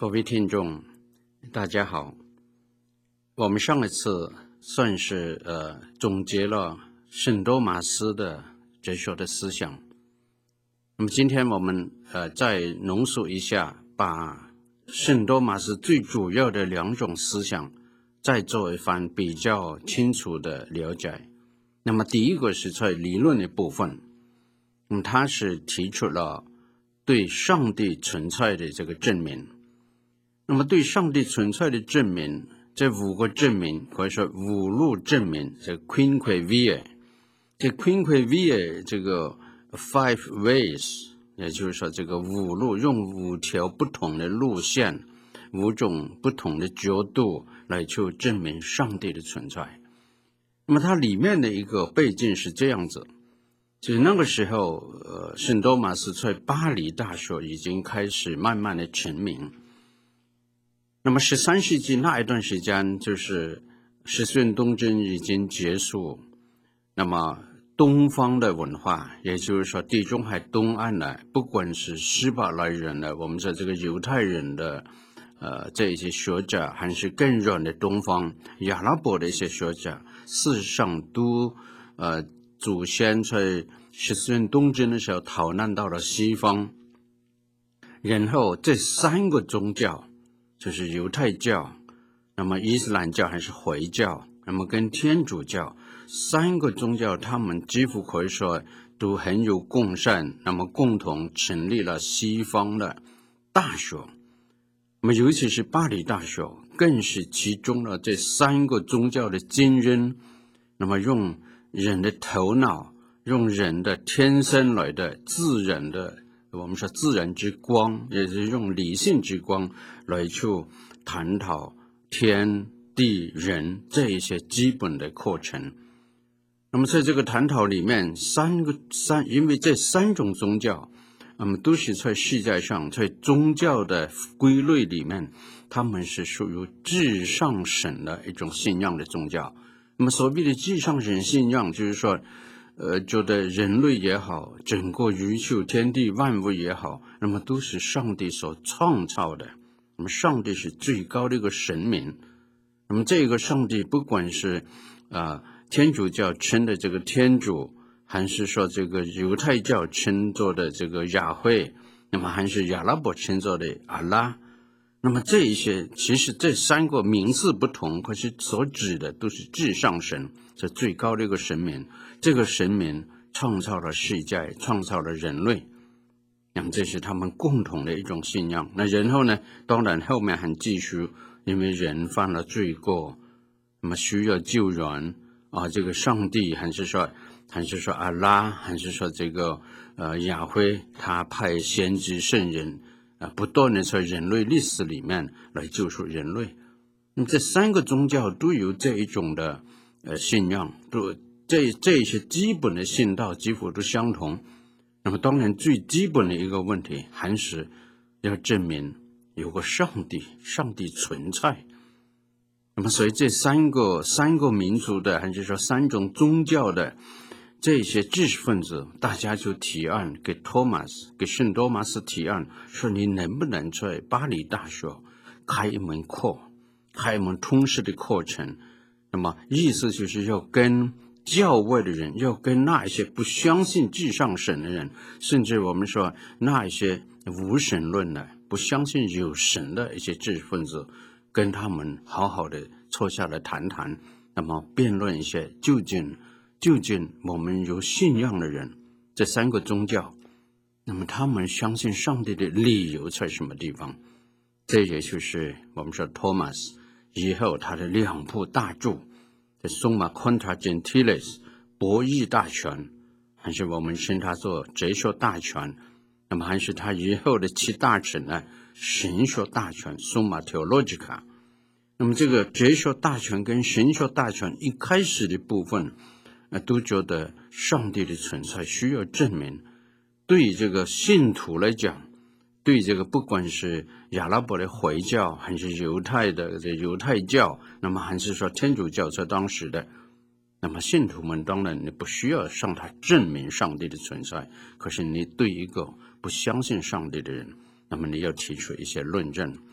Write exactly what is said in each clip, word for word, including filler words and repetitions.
各位听众，大家好。我们上一次算是呃总结了圣多马斯的哲学的思想。那么今天我们呃再浓缩一下，把圣多马斯最主要的两种思想再做一番比较清楚的了解。那么第一个是在理论的部分，那么他是提出了对上帝存在的这个证明。那么对上帝存在的证明，这五个证明或者说五路证明，这 quinque via， 这 quinque via 这个 five ways， 也就是说这个五路，用五条不同的路线，五种不同的角度来去证明上帝的存在。那么它里面的一个背景是这样子，就是那个时候呃，圣多马斯在巴黎大学已经开始慢慢的成名。那么十三世纪那一段时间，就是十字军东征已经结束，那么东方的文化，也就是说地中海东岸的，不管是希伯来人的，我们说这个犹太人的呃这一些学者，还是更远的东方阿拉伯的一些学者，事实上都呃祖先在十字军东征的时候逃难到了西方，然后这三个宗教，就是犹太教，那么伊斯兰教还是回教，那么跟天主教三个宗教，他们几乎可以说都很有共善，那么共同成立了西方的大学。那么尤其是巴黎大学，更是集中了这三个宗教的精英，那么用人的头脑，用人的天生来的自然的，我们说自然之光，也是用理性之光来去探讨天地人这一些基本的课程。那么在这个探讨里面，三个三，因为这三种宗教，那么都是在世界上，在宗教的规律里面，他们是属于至上神的一种信仰的宗教。那么所谓的至上神信仰，就是说呃，觉得人类也好，整个宇宙天地万物也好，那么都是上帝所创造的。那么上帝是最高的一个神明。那么这个上帝，不管是啊、呃、天主教称的这个天主，还是说这个犹太教称作的这个雅慧，那么还是阿拉伯称作的阿拉，那么这一些其实这三个名字不同，可是所指的都是至上神，是最高的一个神明。这个神明创造了世界，创造了人类，那么这是他们共同的一种信仰。那然后呢，当然后面还继续，因为人犯了罪过，那么需要救援啊，这个上帝还是说还是说阿拉，还是说这个呃雅辉，他派先知圣人啊，不断的在人类历史里面来救赎人类。那么这三个宗教都有这一种的呃信仰，都这这一些基本的信道几乎都相同。那么当然最基本的一个问题，还是要证明有个上帝，上帝存在。那么所以这三个三个民族的，还是说三种宗教的这些知识分子，大家就提案给托马斯，给圣多马斯提案，说你能不能在巴黎大学开一门课，开一门通识的课程。那么意思就是要跟教外的人，要跟那一些不相信至上神的人，甚至我们说那一些无神论的，不相信有神的一些知识分子，跟他们好好的坐下来谈谈，那么辩论一些究竟究竟我们有信仰的人，这三个宗教，那么他们相信上帝的理由在什么地方。这也就是我们说托马斯以后他的两部大著，这 Summa Contra Gentiles 博弈大全，还是我们称它做哲学大全，那么还是他以后的七大成呢，神学大全 Summa Theologica。 那么这个哲学大全跟神学大全一开始的部分、呃、都觉得上帝的存在需要证明。对这个信徒来讲，对这个不管是阿拉伯的回教，还是犹太的这犹太教，那么还是说天主教在当时的，那么信徒们当然你不需要向他证明上帝的存在，可是你对一个不相信上帝的人，那么你要提出一些论证。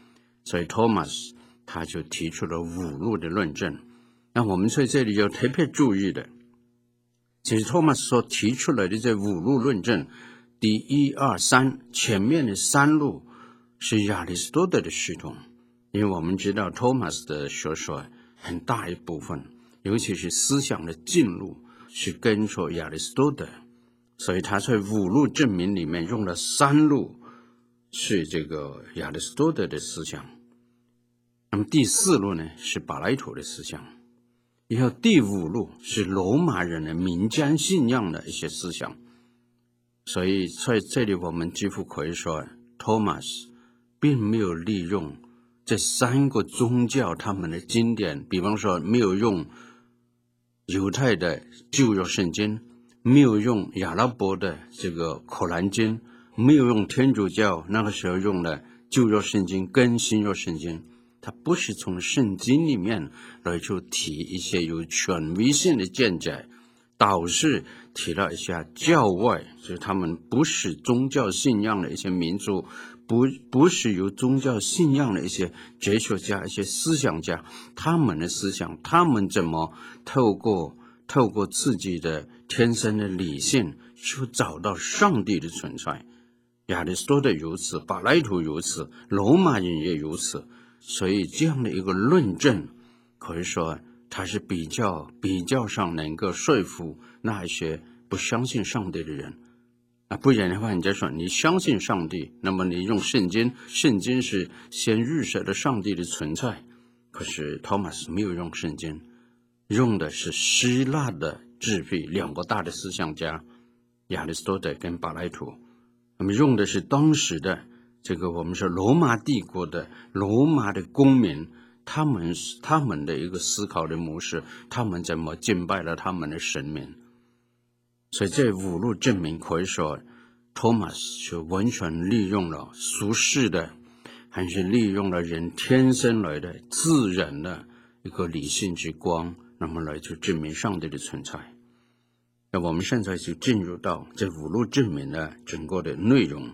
所以 Thomas 他就提出了五路的论证。那我们在这里要特别注意的，其实 Thomas 所提出来的这五路论证，第一二三前面的三路是亚里士多德的系统，因为我们知道 Thomas 的学说很大一部分，尤其是思想的进入是跟着亚里士多德，所以他在五路证明里面用了三路是这个亚里士多德的思想，那么第四路呢是柏拉图的思想，然后第五路是罗马人的民间信仰的一些思想。所以在这里我们几乎可以说 Thomas 并没有利用这三个宗教他们的经典，比方说没有用犹太的旧约圣经，没有用亚拉伯的这个可兰经，没有用天主教那个时候用的旧约圣经跟新约圣经，他不是从圣经里面来去提一些有权威性的见解，倒是提了一下教外，就是他们不是宗教信仰的一些民族，不不是由宗教信仰的一些哲学家、一些思想家，他们的思想，他们怎么透过透过自己的天生的理性去找到上帝的存在。亚里士多德如此，柏拉图如此，罗马人也如此，所以这样的一个论证，可以说它是比较比较上能够说服那些不相信上帝的人。啊，不然的话，你就说你相信上帝，那么你用圣经，圣经是先预设了上帝的存在。可是托马斯没有用圣经，用的是希腊的智慧，两个大的思想家亚里士多德跟柏拉图，那么用的是当时的这个我们说罗马帝国的罗马的公民，他们他们的一个思考的模式，他们怎么敬拜了他们的神明。所以这五路证明可以说托马斯就完全利用了俗世的，还是利用了人天生来的自然的一个理性之光，那么来去证明上帝的存在。那我们现在就进入到这五路证明的整个的内容。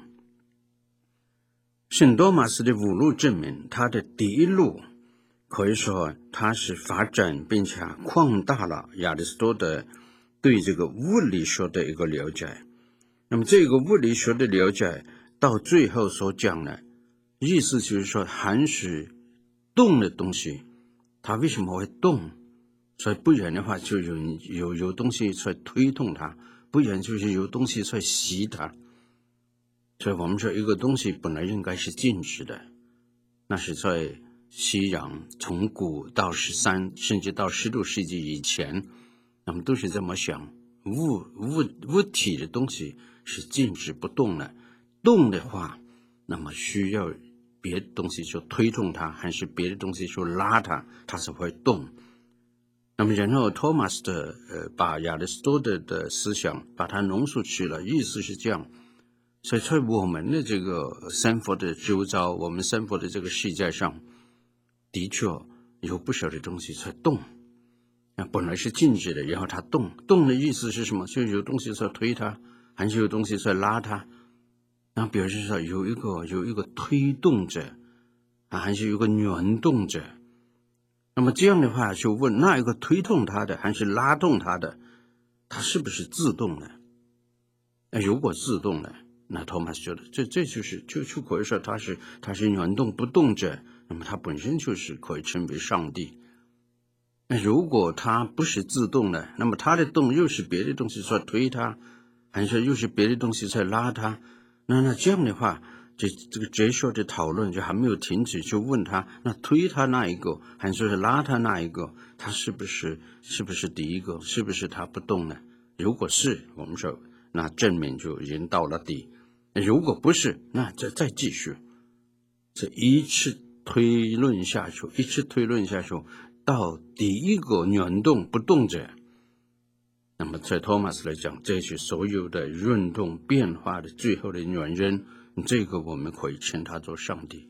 圣多马斯的五路证明，它的第一路可以说它是发展并且扩大了亚里士多德对这个物理学的一个了解。那么这个物理学的了解到最后所讲的意思就是说，含是动的东西它为什么会动，所以不然的话就有有有东西在推动它，不然就是有东西在吸它。所以我们说一个东西本来应该是静止的，那是在西洋从古到十三甚至到十六世纪以前，那么都是这么想，物物物体的东西是静止不动的，动的话那么需要别的东西去推动它，还是别的东西去拉它，它才会动。那么然后托马斯的呃把亚里士多德的思想把它浓缩起来，意思是这样。所以在我们的这个生活的周遭，我们生活的这个世界上，的确有不少的东西在动，那本来是静止的，然后它动，动的意思是什么？就有东西在推它，还是有东西在拉它。那表示说有一个有一个推动者啊，还是有个原动者。那么这样的话，就问那一个推动它的还是拉动它的，它是不是自动的？那如果自动的，那托马斯觉得这这就是就就可以说它是它是原动不动者，那么它本身就是可以称为上帝。那如果它不是自动的，那么它的动又是别的东西在推它，还是又是别的东西在拉它，那那这样的话，这这个哲学的讨论就还没有停止，就问他那推他那一个还是拉他那一个，他是不是是不是第一个，是不是他不动呢？如果是，我们说那证明就已经到了底，如果不是，那再再继续，这一次推论下去，一次推论下去，到第一个原动不动者。那么在托马斯来讲，这是所有的运动变化的最后的原因，这个我们可以称它做上帝。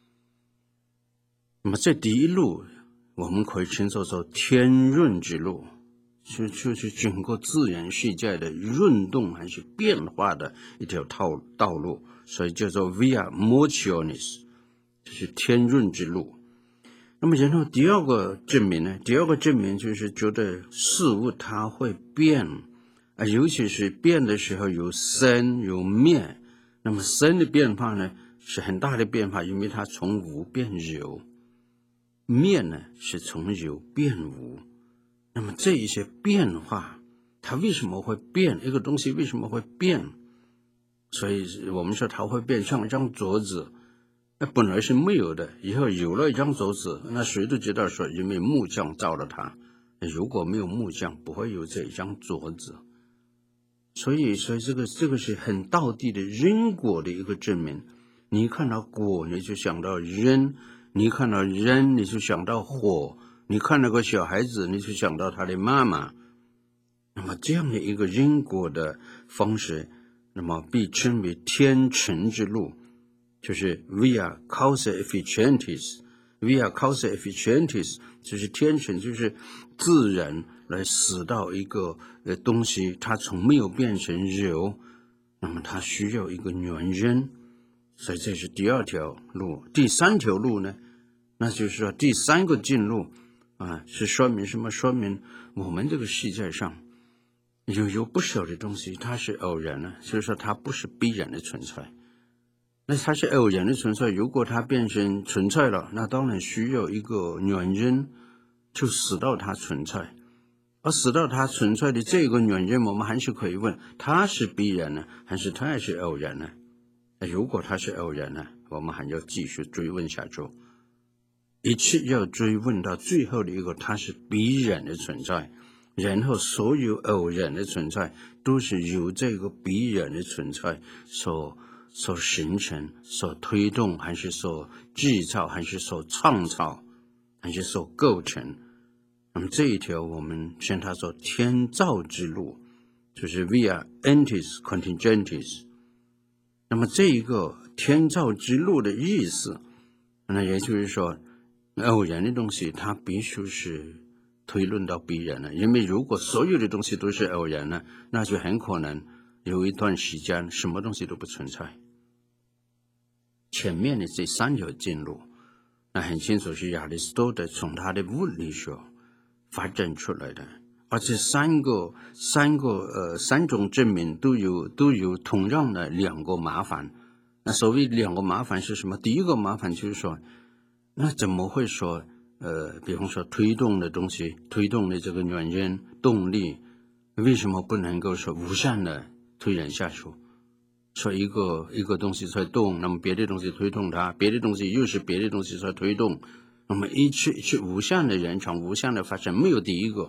那么这第一路我们可以称作做天运之路，就就是整个自然世界的运动还是变化的一条道道路，所以叫做 Via Motionis， 这是天润之路。那么然后第二个证明呢，第二个证明就是觉得事物它会变啊，尤其是变的时候有生有灭。那么生的变化呢是很大的变化，因为它从无变有，灭呢是从有变无。那么这一些变化它为什么会变，一个东西为什么会变，所以我们说它会变，像一张桌子那本来是没有的，以后有了一张桌子，那谁都知道说因为木匠造了它，如果没有木匠不会有这一张桌子。所以所以这个这个是很道地的因果的一个证明。你看到果你就想到人，你看到人你就想到火，你看到个小孩子你就想到他的妈妈。那么这样的一个因果的方式，那么被称为天成之路，就是 via causa efficientis via causa efficientis 就是天成，就是自然来使到一个呃东西它从没有变成有，那么它需要一个原因。所以这是第二条路。第三条路呢，那就是说第三个进路啊，是说明什么？说明我们这个世界上有有不少的东西它是偶然的，所以说它不是必然的存在。那它是偶然的存在，如果它变成存在了，那当然需要一个原因就使到它存在。而使到它存在的这个原因，我们还是可以问，它是必然呢，还是它是偶然呢？如果它是偶然呢，我们还要继续追问下去，一切要追问到最后的一个，它是必然的存在。然后所有偶然的存在都是由这个必然的存在所所形成、所推动，还是所制造，还是所创造，还是所构成。那么这一条我们称它做天造之路，就是 via entis contingentis。 那么这一个天造之路的意思，那也就是说偶然的东西它必须是推论到必然的，因为如果所有的东西都是偶然的，那就很可能有一段时间什么东西都不存在。前面的这三条进路，那很清楚是亚里士多德从他的物理学发展出来的，而且三个三个呃三种证明都有都有同样的两个麻烦。那所谓两个麻烦是什么？第一个麻烦就是说，那怎么会说呃，比方说推动的东西，推动的这个原因动力，为什么不能够说无限的推演下去？说一个一个东西在动，那么别的东西推动它，别的东西又是别的东西在推动，那么一去一去无限的延长，无限的发生，没有第一个。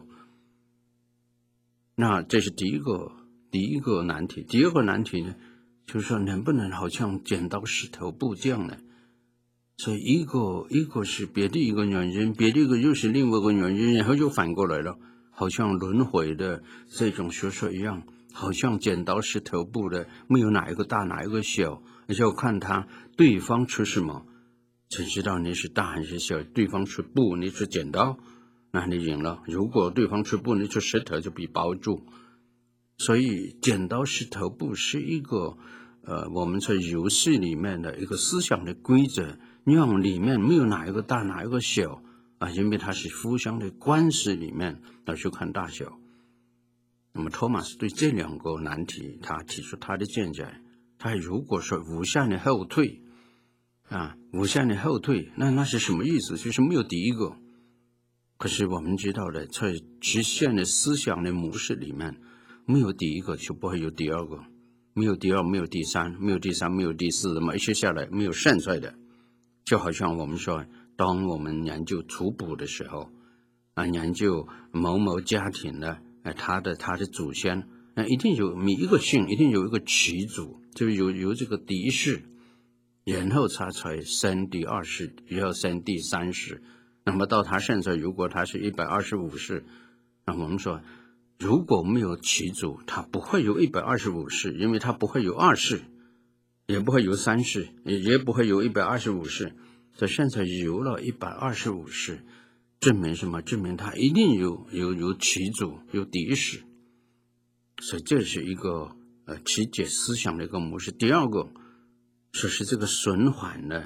那这是第一个第一个难题。第二个难题呢，就是说能不能好像剪刀石头布这样的？所以一个一个是别的一个原因，别的一个又是另外一个原因，然后又反过来了，好像轮回的这种学说一样，好像剪刀石头布的，没有哪一个大哪一个小，而且要看他对方出什么才知道你是大还是小。对方出布，你出剪刀，那你赢了；如果对方出布，你出石头，就被包住。所以剪刀石头布是一个呃我们在游戏里面的一个思想的规则，让里面没有哪一个大哪一个小啊，因为它是互相的关系里面要去看大小。那么托马斯对这两个难题他提出他的见解，他如果说无限的后退啊，无限的后退，那那是什么意思？就是没有第一个。可是我们知道的，在直线的思想的模式里面，没有第一个就不会有第二个，没有第二，没有第三，没有第三，没有第四，那么一切下来没有现在的。就好像我们说，当我们研究图谱的时候啊，研究某某家庭的啊，他的他的祖先，那一定有每一个姓一定有一个始祖，就有有这个第一世，然后他才生第二世，然后生第三世。那么到他现在，如果他是一百二十五世，那我们说如果没有始祖，他不会有一百二十五世，因为他不会有二世，也不会有三世，也也不会有一百二十五世。所以现在有了一百二十五世，证明什么？证明他一定有有有始祖，有第一世。所以这是一个呃曲解思想的一个模式。第二个，说是这个循环的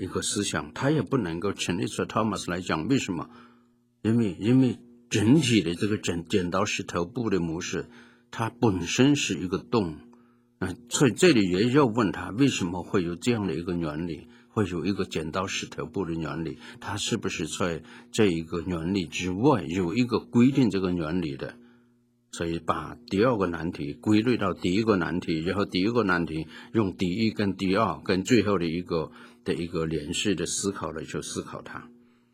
一个思想，他也不能够成立出 Thomas 来讲。为什么？因为因为整体的这个剪剪刀石头布的模式，它本身是一个洞啊，所以这里也要问他为什么会有这样的一个原理，会有一个剪刀石头布的原理，它是不是在这一个原理之外有一个规定这个原理的？所以把第二个难题归类到第一个难题，然后第一个难题用第一跟第二跟最后的一个的一个连续的思考来去思考它。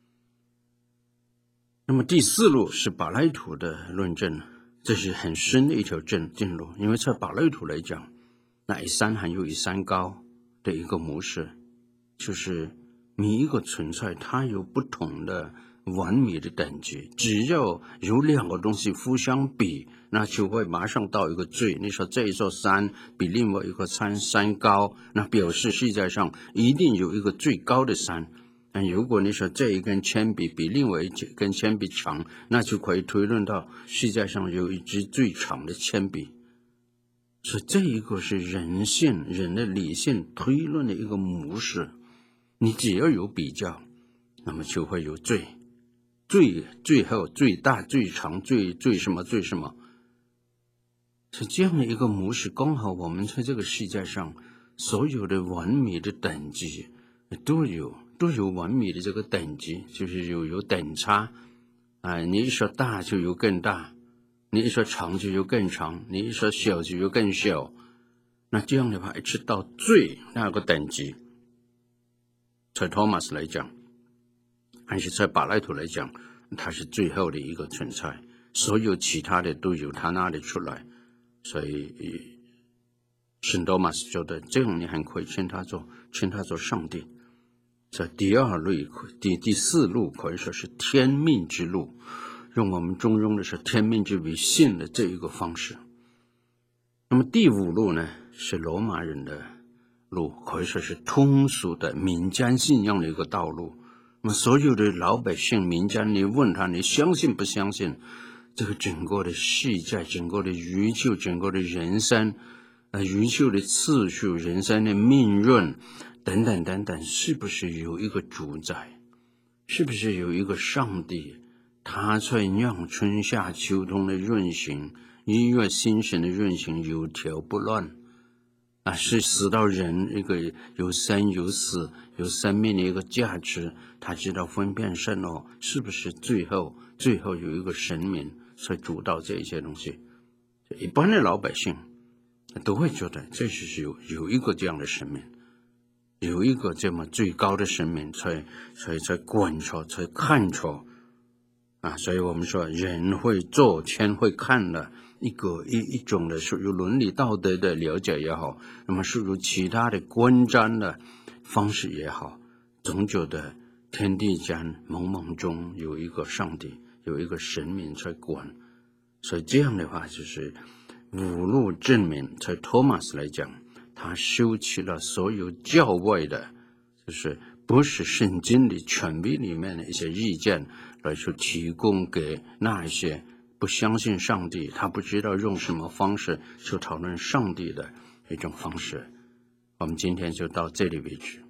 那么第四路是柏拉图的论证，这是很深的一条正正路，因为在柏拉图来讲，那一山还有一山高的一个模式，就是每一个存在它有不同的完美的等级，只要有两个东西互相比，那就会马上到一个最。你说这一座山比另外一个山山高，那表示世界上一定有一个最高的山。但如果你说这一根铅笔比另外一根铅笔长，那就可以推论到世界上有一支最长的铅笔。所以这一个是人性人的理性推论的一个模式，你只要有比较，那么就会有最最最后最大最长最最什么最什么，是这样的一个模式。刚好我们在这个世界上所有的完美的等级都有都有完美的这个等级，就是有有等差啊，你一说大就有更大，你一说长就有更长，你一说小就有更小。那这样的话一直到最那个等级，在托马斯来讲还是在柏拉图来讲，它是最后的一个存在，所有其他的都由他那里出来。所以圣多马斯觉得这样你还可以称他做称他做上帝。在第二路第第四路可以说是天命之路，用我们中庸的是天命之为信的这一个方式。那么第五路呢，是罗马人的路，可以说是通俗的民间信仰的一个道路。那么所有的老百姓民间，你问他你相信不相信这个整个的世界，整个的宇宙，整个的人生呃，宇宙的次序，人生的命运等等等等，是不是有一个主宰？是不是有一个上帝？他在让春夏秋冬的运行，一月星辰的运行有条不乱啊，是使到人一个有生有死有生命的一个价值，他知道分辨善恶，是不是最后最后有一个神明在主导这一些东西？一般的老百姓都会觉得这是有有一个这样的神明，有一个这么最高的神明才才才观察才看察啊，所以我们说人会做天会看的一个一一种的属于伦理道德的了解也好，那么属于其他的观瞻的方式也好，总觉得天地间茫茫中有一个上帝，有一个神明在管。所以这样的话就是五路证明，在托马斯来讲，他收起了所有教外的，就是不是圣经的权威里面的一些意见，来去提供给那一些不相信上帝，他不知道用什么方式去讨论上帝的一种方式。我们今天就到这里为止。